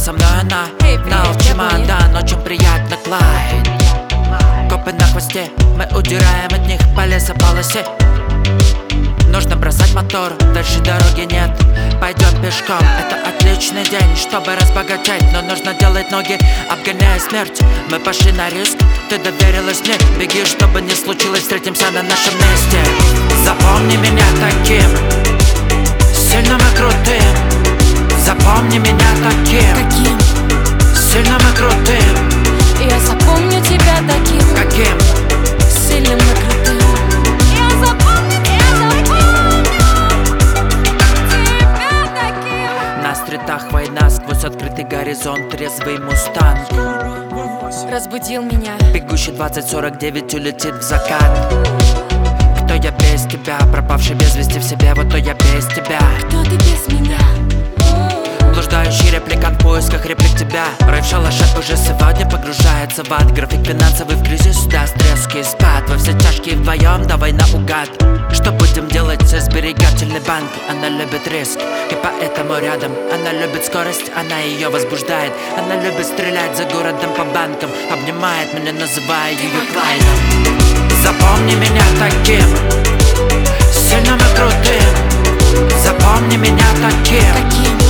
со мной она Нал чемодан, очень приятно, Клайд. Копы на хвосте, мы удираем от них по лесополосе. Нужно бросать мотор, дальше дороги нет. Пойдем пешком, это отличный день, чтобы разбогатеть. Но нужно делать ноги, обгоняя смерть. Мы пошли на риск, ты доверилась мне. Беги, чтобы не случилось, встретимся на нашем месте. Запомни меня таким, сильным и крутым. Запомни меня таким, сильным и крутым. Я запомню тебя таким, Каким? сильным и крутым. Я запомню тебя таким. На стритах война, сквозь открытый горизонт трезвый мустанг. Разбудил меня. Бегущий 2049 улетит в закат. Кто я без тебя, пропавший без вести в себе, вот то я без тебя. Кто ты без меня? Блуждающий репликант в поисках реплик тебя. Рай в шалаше уже сегодня погружается в ад. График финансовый в кризис даст резкий спад. Во все тяжкие вдвоем, давай наугад. Что будем делать со сберегательной банкой? Она любит риск, и поэтому рядом. Она любит скорость, она ее возбуждает. Она любит стрелять за городом по банкам. Обнимает меня, называя ее Клайдом. Запомни меня таким, сильным и крутым. Запомни меня таким,